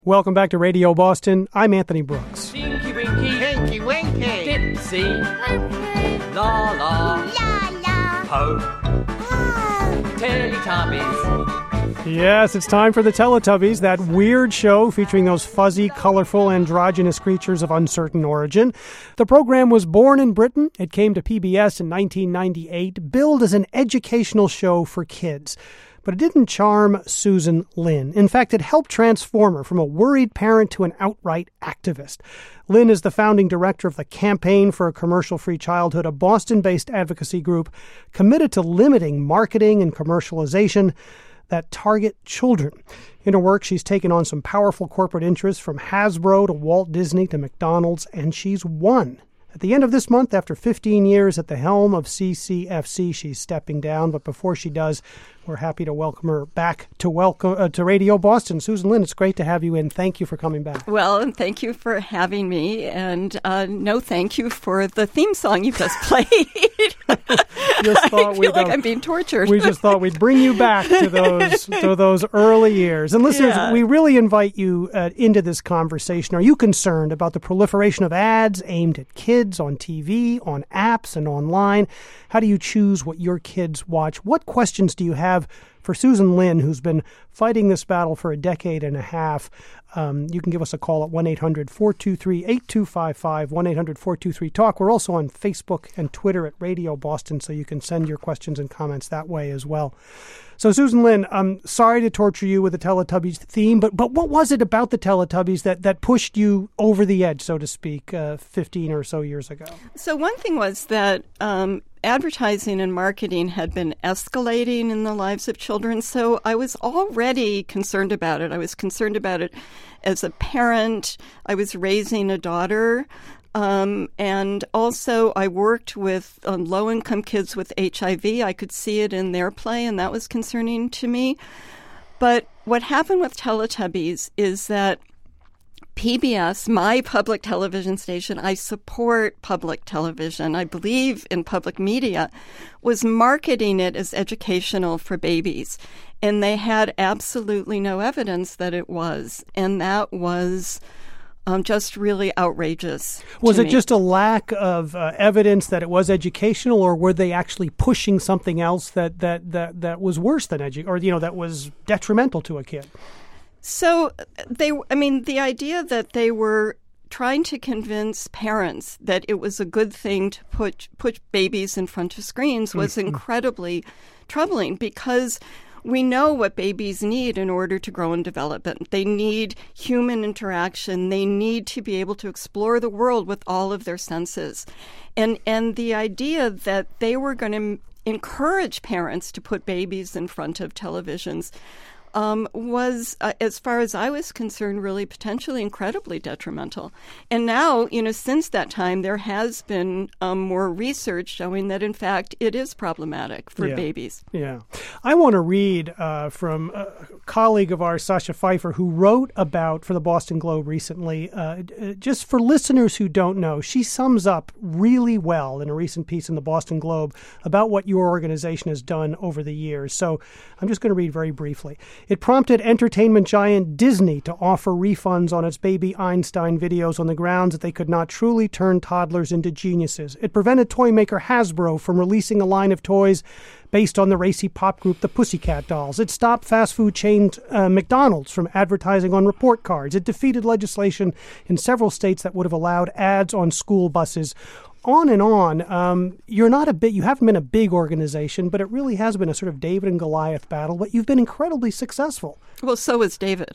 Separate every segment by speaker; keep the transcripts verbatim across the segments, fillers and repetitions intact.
Speaker 1: Welcome back to Radio Boston. I'm Anthony Brooks.
Speaker 2: Tinky Winky,
Speaker 3: Tinky Winky,
Speaker 2: Dipsy, La La,
Speaker 3: La La,
Speaker 2: Ho,
Speaker 3: Oh,
Speaker 2: Teletubbies.
Speaker 1: Yes, it's time for the Teletubbies, that weird show featuring those fuzzy, colorful, androgynous creatures of uncertain origin. The program was born in Britain. It came to P B S in nineteen ninety-eight, billed as an educational show for kids. But it didn't charm Susan Lin. In fact, it helped transform her from a worried parent to an outright activist. Lin is the founding director of the Campaign for a Commercial-Free Childhood, a Boston-based advocacy group committed to limiting marketing and commercialization that target children. In her work, she's taken on some powerful corporate interests from Hasbro to Walt Disney to McDonald's, and she's won. At the end of this month, after fifteen years at the helm of C C F C, she's stepping down. But before she does, we're happy to welcome her back to welcome uh, to Radio Boston. Susan Lin, it's great to have you in. Thank you for coming back.
Speaker 4: Well, and thank you for having me. And uh, no thank you for the theme song you just played.
Speaker 1: just thought
Speaker 4: I feel
Speaker 1: we'd,
Speaker 4: like
Speaker 1: uh,
Speaker 4: I'm being tortured.
Speaker 1: We just thought we'd bring you back to those to those early years. And listeners,
Speaker 4: Yeah.
Speaker 1: we really invite you uh, into this conversation. Are you concerned about the proliferation of ads aimed at kids on T V, on apps, and online? How do you choose what your kids watch? What questions do you have for Susan Lin, who's been fighting this battle for a decade and a half? Um, you can give us a call at one eight hundred four two three eight two five five, one eight hundred four two three talk. We're also on Facebook and Twitter at Radio Boston, so you can send your questions and comments that way as well. So, Susan Lin, I'm sorry to torture you with the Teletubbies theme, but but what was it about the Teletubbies that, that pushed you over the edge, so to speak, uh, fifteen or so years ago?
Speaker 4: So one thing was that um, advertising and marketing had been escalating in the lives of children, so I was already concerned about it. I was concerned about it as a parent. I was raising a daughter. Um, and also, I worked with um, low-income kids with H I V. I could see it in their play, and that was concerning to me. But what happened with Teletubbies is that P B S, my public television station, I support public television, I believe in public media, was marketing it as educational for babies. And they had absolutely no evidence that it was. And that was Um, just really outrageous.
Speaker 1: Was
Speaker 4: to
Speaker 1: it
Speaker 4: me.
Speaker 1: just a lack of uh, evidence that it was educational, or were they actually pushing something else that that that, that was worse than edu, or you know that was detrimental to a kid?
Speaker 4: So they, I mean, the idea that they were trying to convince parents that it was a good thing to put put babies in front of screens was
Speaker 1: Mm-hmm.
Speaker 4: incredibly troubling, because we know what babies need in order to grow and develop. They need human interaction. They need to be able to explore the world with all of their senses. And and the idea that they were going to encourage parents to put babies in front of televisions um, was, uh, as far as I was concerned, really potentially incredibly detrimental. And now, you know, since that time, there has been um, more research showing that, in fact, it is problematic for
Speaker 1: Yeah.
Speaker 4: babies.
Speaker 1: Yeah. I want to read uh, from a colleague of ours, Sasha Pfeiffer, who wrote about, for the Boston Globe recently, uh, just for listeners who don't know, she sums up really well in a recent piece in the Boston Globe about what your organization has done over the years. So I'm just going to read very briefly. It prompted entertainment giant Disney to offer refunds on its Baby Einstein videos on the grounds that they could not truly turn toddlers into geniuses. It prevented toy maker Hasbro from releasing a line of toys based on the racy pop group the Pussycat Dolls. It stopped fast food chain uh, McDonald's from advertising on report cards. It defeated legislation in several states that would have allowed ads on school buses. On and on. Um, you're not a bit. You haven't been a big organization, but it really has been a sort of David and Goliath battle. But you've been incredibly successful.
Speaker 4: Well, so is David.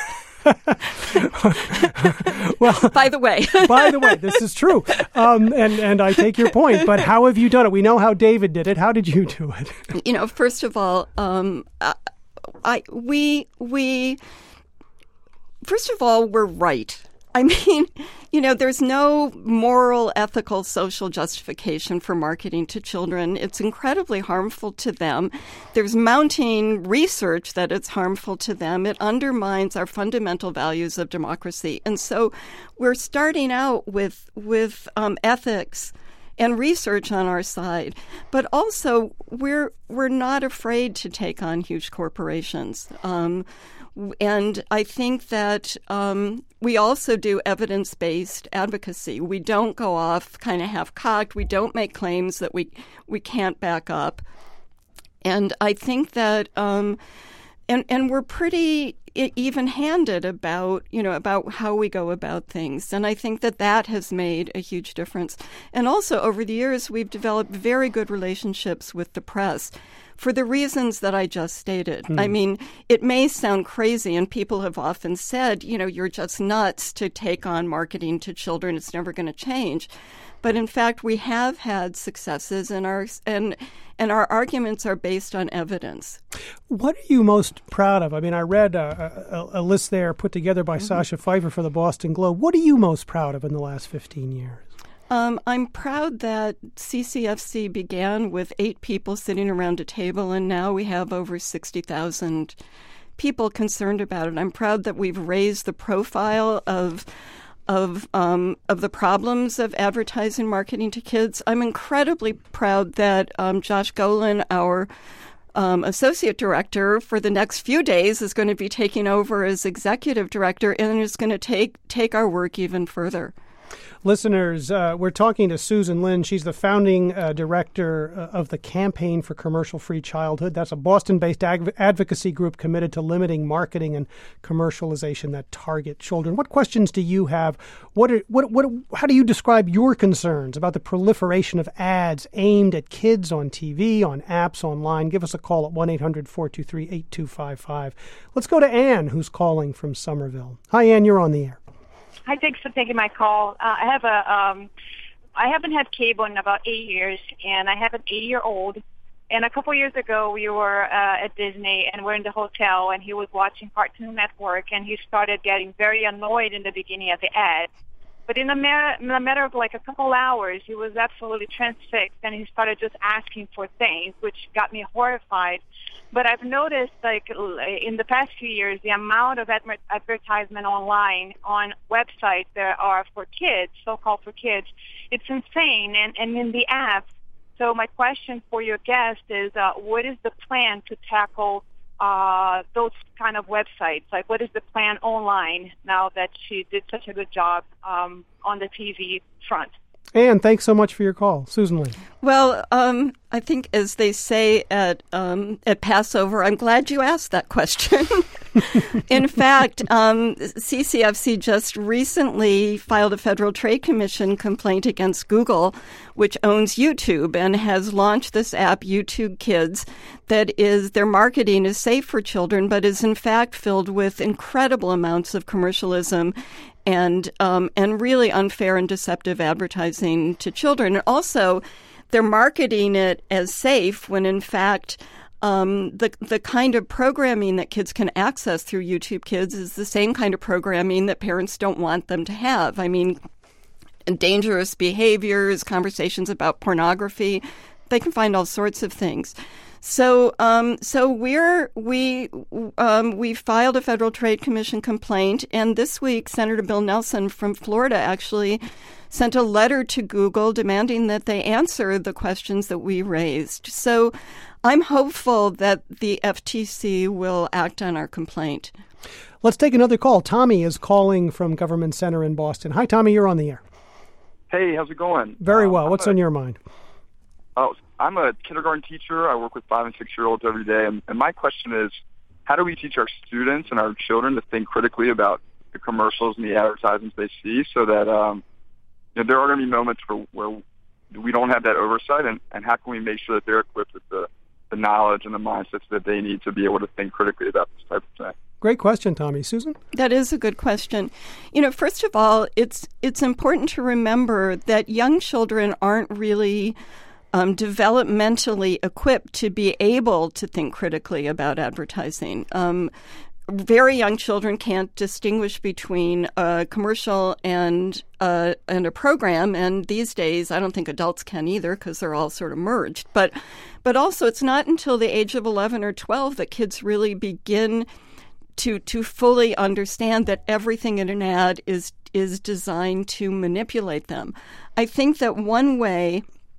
Speaker 1: Well,
Speaker 4: By the way.
Speaker 1: by the way, this is true, um, and and I take your point. But how have you done it? We know how David did it. How did you do it?
Speaker 4: You know, first of all, um, I, I we we first of all we're right. I mean, you know, there's no moral, ethical, social justification for marketing to children. It's incredibly harmful to them. There's mounting research that it's harmful to them. It undermines our fundamental values of democracy. And so we're starting out with with um, ethics and research on our side, but also we're we're not afraid to take on huge corporations. Um, And I think that um, we also do evidence-based advocacy. We don't go off kind of half-cocked. We don't make claims that we we can't back up. And I think that, um, and and we're pretty even-handed about, you know, about how we go about things. And I think that that has made a huge difference. And also, over the years, we've developed very good relationships with the press for the reasons that I just stated. Mm. I mean, it may sound crazy, and people have often said, you know, you're just nuts to take on marketing to children. It's never going to change. But in fact, we have had successes, and our and and our arguments are based on evidence.
Speaker 1: What are you most proud of? I mean, I read a, a, a list there put together by mm-hmm. Sasha Pfeiffer for the Boston Globe. What are you most proud of in the last fifteen years?
Speaker 4: Um, I'm proud that C C F C began with eight people sitting around a table, and now we have over sixty thousand people concerned about it. I'm proud that we've raised the profile of of um, of the problems of advertising marketing to kids. I'm incredibly proud that um, Josh Golan, our um, associate director, for the next few days is going to be taking over as executive director and is going to take take our work even further.
Speaker 1: Listeners, uh, we're talking to Susan Lin. She's the founding uh, director uh, of the Campaign for Commercial-Free Childhood. That's a Boston-based ag- advocacy group committed to limiting marketing and commercialization that target children. What questions do you have? What, are, what, what, how do you describe your concerns about the proliferation of ads aimed at kids on T V, on apps, online? Give us a call at one eight hundred four two three eight two five five. Let's go to Ann, who's calling from Somerville. Hi, Ann. You're on the air.
Speaker 5: Hi, thanks for taking my call. Uh, I have a, um, I haven't had cable in about eight years, and I have an eight-year-old. And a couple years ago, we were uh, at Disney, and we're in the hotel, and he was watching Cartoon Network, and he started getting very annoyed in the beginning of the ad. But in a, matter, in a matter of like a couple hours, he was absolutely transfixed, and he started just asking for things, which got me horrified. But I've noticed, like, in the past few years, the amount of adver- advertisement online on websites that are for kids, so-called for kids, it's insane. And, and in the app, so my question for your guest is, uh, what is the plan to tackle uh, those kind of websites? Like, what is the plan online now that she did such a good job um, on the T V front?
Speaker 1: Ann, thanks so much for your call. Susan Lee.
Speaker 4: Well, um, I think as they say at um, at Passover, I'm glad you asked that question. In fact, um, C C F C just recently filed a Federal Trade Commission complaint against Google, which owns YouTube and has launched this app, YouTube Kids, that is, their marketing is safe for children, but is in fact filled with incredible amounts of commercialism and um, and really unfair and deceptive advertising to children. And also, they're marketing it as safe when, in fact, um, the the kind of programming that kids can access through YouTube Kids is the same kind of programming that parents don't want them to have. I mean, dangerous behaviors, conversations about pornography. They can find all sorts of things. So, um, so we're we um, we filed a Federal Trade Commission complaint, and this week Senator Bill Nelson from Florida actually sent a letter to Google demanding that they answer the questions that we raised. So, I'm hopeful that the F T C will act on our complaint.
Speaker 1: Let's take another call. Tommy is calling from Government Center in Boston. Hi, Tommy. You're on the air.
Speaker 6: Hey, how's it going?
Speaker 1: Very well.
Speaker 6: Um,
Speaker 1: What's
Speaker 6: a,
Speaker 1: on your mind?
Speaker 6: Oh, I'm a kindergarten teacher. I work with five and six-year-olds every day. And, and my question is, how do we teach our students and our children to think critically about the commercials and the advertisements they see so that um, you know, there are going to be moments where, where we don't have that oversight, and, and how can we make sure that they're equipped with the, the knowledge and the mindsets that they need to be able to think critically about this type of thing?
Speaker 1: Great question, Tommy. Susan?
Speaker 4: That is a good question. You know, first of all, it's it's important to remember that young children aren't really um, developmentally equipped to be able to think critically about advertising. Um, very young children can't distinguish between a commercial and uh, and a program, and these days I don't think adults can either because they're all sort of merged. But but also, it's not until the age of eleven or twelve that kids really begin to to fully understand that everything in an ad is is designed to manipulate them. I think that one way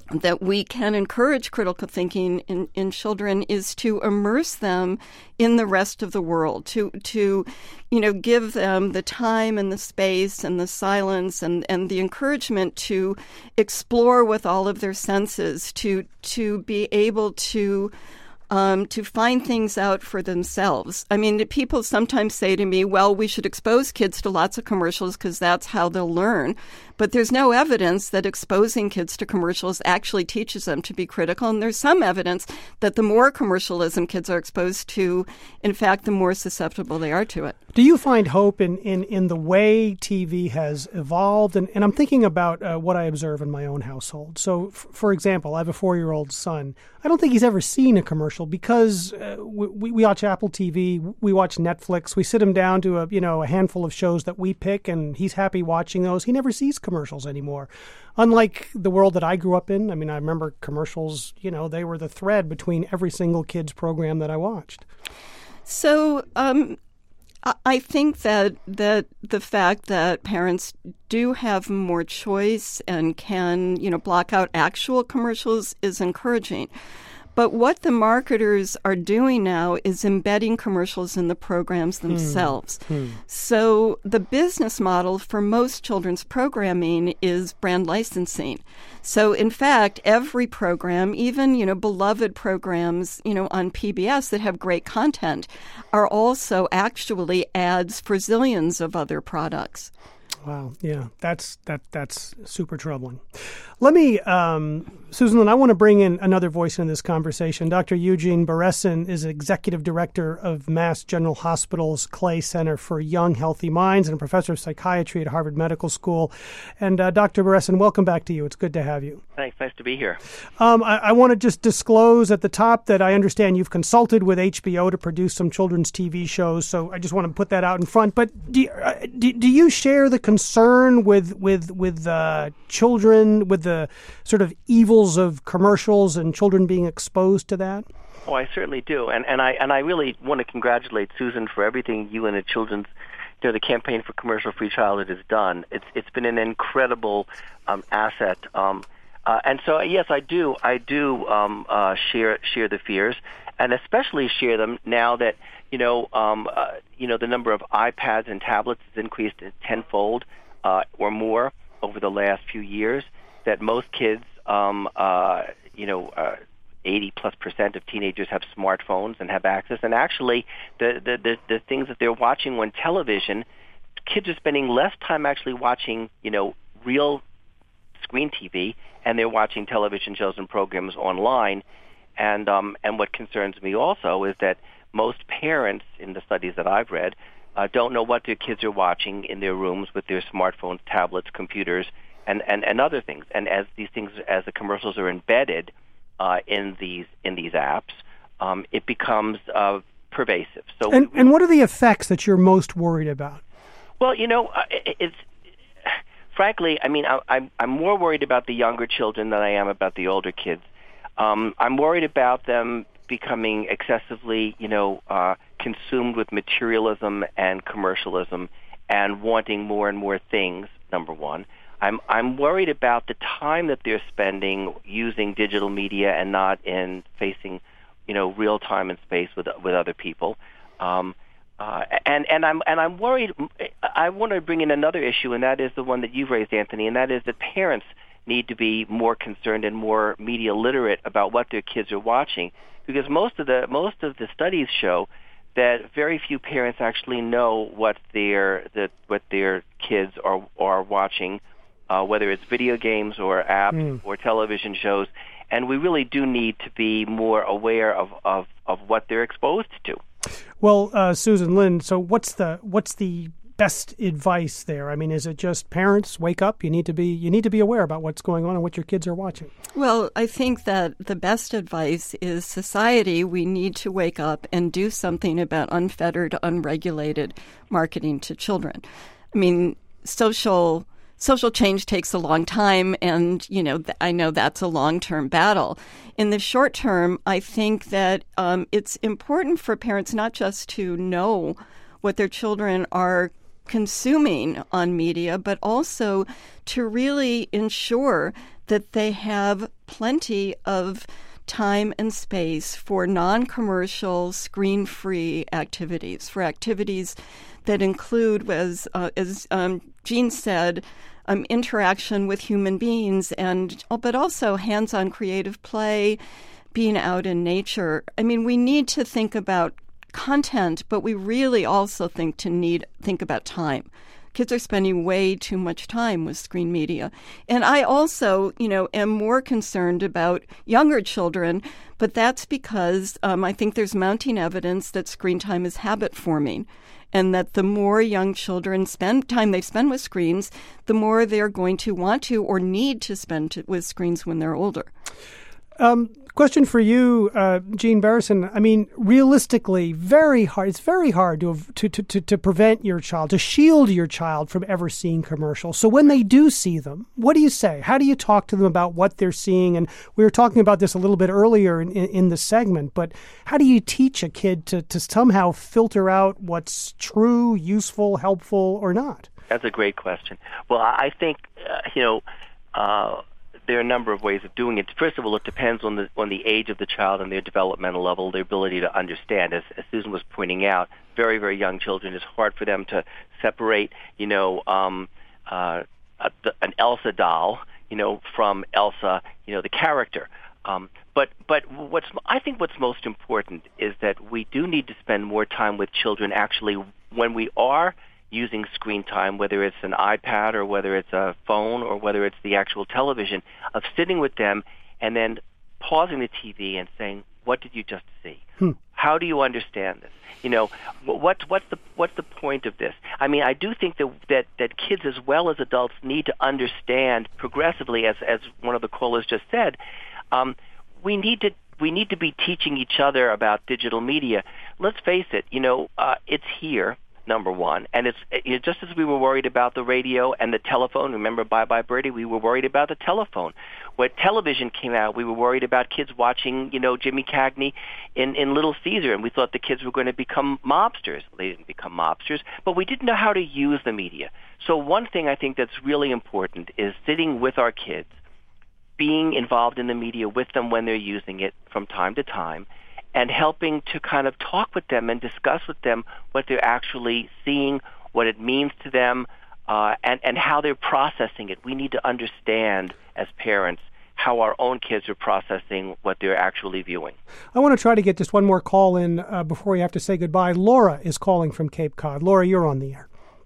Speaker 4: that we can encourage critical thinking in, in children is to immerse them in the rest of the world, to, to, you know, give them the time and the space and the silence and, and the encouragement to explore with all of their senses, to, to be able to Um, to find things out for themselves. I mean, people sometimes say to me, well, we should expose kids to lots of commercials because that's how they'll learn. But there's no evidence that exposing kids to commercials actually teaches them to be critical. And there's some evidence that the more commercialism kids are exposed to, in fact, the more susceptible they are to it.
Speaker 1: Do you find hope in, in, in the way T V has evolved? And, and I'm thinking about uh, what I observe in my own household. So, f- for example, I have a four-year-old son. I don't think he's ever seen a commercial because uh, we, we watch Apple T V, we watch Netflix, we sit him down to a you know a handful of shows that we pick, and he's happy watching those. He never sees commercials anymore. Unlike the world that I grew up in, I mean, I remember commercials, you know, they were the thread between every single kid's program that I watched.
Speaker 4: So, um, I think that that the fact that parents do have more choice and can, you know, block out actual commercials is encouraging. But what the marketers are doing now is embedding commercials in the programs themselves. Hmm. Hmm. So the business model for most children's programming is brand licensing. So in fact, every program, even, you know, beloved programs, you know, on P B S that have great content are also actually ads for zillions of other products.
Speaker 1: Wow. Yeah, that's that that's super troubling. Let me, um, Susan Lin, I want to bring in another voice in this conversation. Doctor Eugene Beresin is Executive Director of Mass General Hospital's Clay Center for Young, Healthy Minds and a professor of psychiatry at Harvard Medical School. And uh, Doctor Beresin, welcome back to you. It's good to have you.
Speaker 7: Thanks. Nice to be here.
Speaker 1: Um, I, I want to just disclose at the top that I understand you've consulted with H B O to produce some children's T V shows, so I just want to put that out in front. But do, uh, do, do you share the concern with with with uh, children, with the sort of evils of commercials and children being exposed to that?
Speaker 7: Oh, I certainly do, and and I and I really want to congratulate Susan for everything you and the children's, you know, the Campaign for Commercial-Free Childhood has done. It's it's been an incredible um, asset, um, uh, and so yes, I do I do um, uh, share share the fears, and especially share them now that you know um, uh, you know the number of iPads and tablets has increased tenfold uh, or more over the last few years. That most kids, um, uh, you know, uh, eighty plus percent of teenagers have smartphones and have access. And actually, the, the, the, the things that they're watching on television, kids are spending less time actually watching, you know, real screen T V, and they're watching television shows and programs online. And um, and what concerns me also is that most parents, in the studies that I've read, uh, don't know what their kids are watching in their rooms with their smartphones, tablets, computers, And, and, and other things. And as these things, as the commercials are embedded uh, in these in these apps, um, it becomes uh, pervasive. So,
Speaker 1: and, and what are the effects that you're most worried about?
Speaker 7: Well, you know, it, it's frankly, I mean, I, I'm I'm more worried about the younger children than I am about the older kids. Um, I'm worried about them becoming excessively, you know, uh, consumed with materialism and commercialism and wanting more and more things. Number one. I'm I'm worried about the time that they're spending using digital media and not in facing, you know, real time and space with with other people, um, uh, and and I'm and I'm worried. I want to bring in another issue, and that is the one that you've raised, Anthony, and that is that parents need to be more concerned and more media literate about what their kids are watching, because most of the most of the studies show that very few parents actually know what their that what their kids are are watching. Uh, whether it's video games or apps mm. or television shows, and we really do need to be more aware of, of, of what they're exposed to.
Speaker 1: Well, uh, Susan Lin, so what's the what's the best advice there? I mean, is it just parents wake up? You need to be you need to be aware about what's going on and what your kids are watching.
Speaker 4: Well, I think that the best advice is society. We need to wake up and do something about unfettered, unregulated marketing to children. I mean, social. Social change takes a long time, and, you know, th- I know that's a long-term battle. In the short term, I think that um, it's important for parents not just to know what their children are consuming on media, but also to really ensure that they have plenty of time and space for non-commercial, screen-free activities, for activities that include, as, uh, as um, Jean said, um, interaction with human beings, and but also hands-on creative play, being out in nature. I mean, we need to think about content, but we really also think to need think about time. Kids are spending way too much time with screen media. And I also, you know, am more concerned about younger children, but that's because um, I think there's mounting evidence that screen time is habit forming, and that the more young children spend time they spend with screens, the more they're going to want to or need to spend to, with screens when they're older.
Speaker 1: Um, question for you, uh, Jean Barrison. I mean, realistically, very hard. It's very hard to, to to to prevent your child, to shield your child from ever seeing commercials. So when they do see them, what do you say? How do you talk to them about what they're seeing? And we were talking about this a little bit earlier in, in, in the segment, but how do you teach a kid to, to somehow filter out what's true, useful, helpful, or not?
Speaker 7: That's a great question. Well, I think, uh, you know, uh, there are a number of ways of doing it. First of all, it depends on the on the age of the child and their developmental level, their ability to understand. As, as Susan was pointing out, very, very young children, it's hard for them to separate, you know, um, uh, a, an Elsa doll, you know, from Elsa, you know, the character. Um, but but what's I think what's most important is that we do need to spend more time with children actually when we are using screen time, whether it's an iPad or whether it's a phone or whether it's the actual television, of sitting with them and then pausing the T V and saying, what did you just see? Hmm. How do you understand this? You know, what, what's the what's the point of this? I mean, I do think that, that, that kids as well as adults need to understand progressively, as, as one of the callers just said, um, we need to we need to be teaching each other about digital media. Let's face it, you know, uh, it's here. Number one, and it's you know, just as we were worried about the radio and the telephone. Remember, Bye Bye Birdie, we were worried about the telephone. When television came out, we were worried about kids watching, you know, Jimmy Cagney in, in Little Caesar, and we thought the kids were going to become mobsters. They didn't become mobsters, but we didn't know how to use the media. So one thing I think that's really important is sitting with our kids, being involved in the media with them when they're using it from time to time, and helping to kind of talk with them and discuss with them what they're actually seeing, what it means to them, uh, and, and how they're processing it. We need to understand as parents how our own kids are processing what they're actually viewing.
Speaker 1: I want to try to get just one more call in uh, before we have to say goodbye. Laura is calling from Cape Cod. Laura, you're on the air.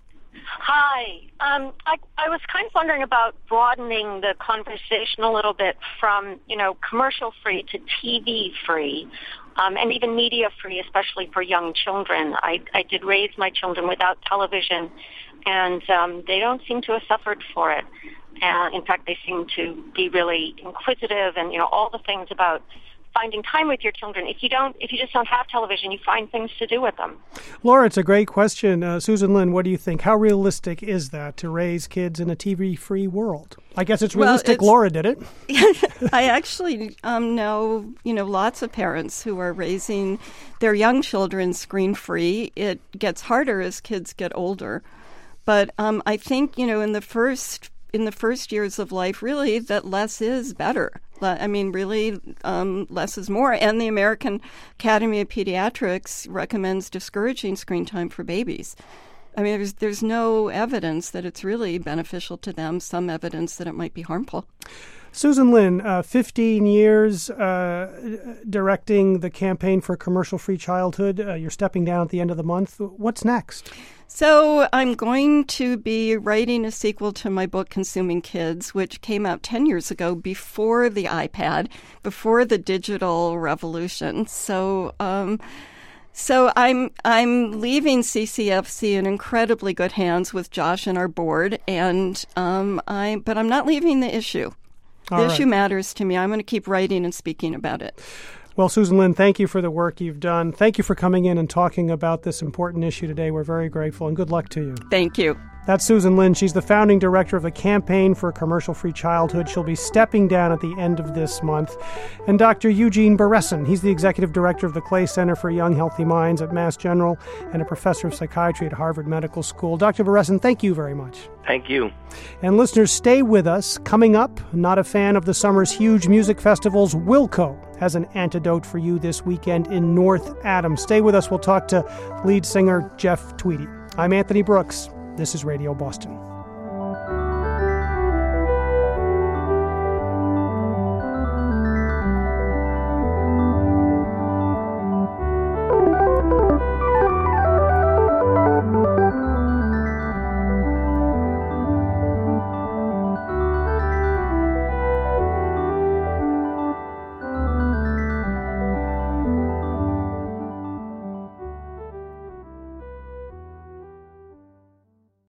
Speaker 8: Hi. Um, I, I was kind of wondering about broadening the conversation a little bit from, you know, commercial-free to T V-free, um, and even media-free, especially for young children. I, I did raise my children without television, and um, they don't seem to have suffered for it. Uh, in fact, they seem to be really inquisitive and, you know, all the things about finding time with your children. If you don't, if you just don't have television, you find things to do with them.
Speaker 1: Laura, it's a great question. Uh, Susan Lin, what do you think? How realistic is that to raise kids in a T V-free world? I guess it's realistic. Well, it's, Laura did it.
Speaker 4: I actually um, know, you know, lots of parents who are raising their young children screen-free. It gets harder as kids get older. But um, I think, you know, in the first in the first years of life, really, that less is better. I mean, really, um, less is more. And the American Academy of Pediatrics recommends discouraging screen time for babies. I mean, there's there's no evidence that it's really beneficial to them, some evidence that it might be harmful.
Speaker 1: Susan Lin, uh, fifteen years uh, directing the campaign for commercial-free childhood. Uh, you're stepping down at the end of the month. What's next?
Speaker 4: So I'm going to be writing a sequel to my book, Consuming Kids, which came out ten years ago, before the iPad, before the digital revolution. So um, so I'm I'm leaving C C F C in incredibly good hands with Josh and our board, and um, I but I'm not leaving the issue. The
Speaker 1: All
Speaker 4: issue
Speaker 1: right.
Speaker 4: matters to me. I'm going to keep writing and speaking about it.
Speaker 1: Well, Susan Lin, thank you for the work you've done. Thank you for coming in and talking about this important issue today. We're very grateful, and good luck to you.
Speaker 4: Thank you.
Speaker 1: That's Susan Lin. She's the founding director of the Campaign for Commercial-Free Childhood. She'll be stepping down at the end of this month. And Doctor Eugene Beresin. He's the executive director of the Clay Center for Young Healthy Minds at Mass General and a professor of psychiatry at Harvard Medical School. Doctor Beresin, thank you very much.
Speaker 7: Thank you.
Speaker 1: And listeners, stay with us. Coming up, not a fan of the summer's huge music festivals, Wilco has an antidote for you this weekend in North Adams. Stay with us. We'll talk to lead singer Jeff Tweedy. I'm Anthony Brooks. This is Radio Boston.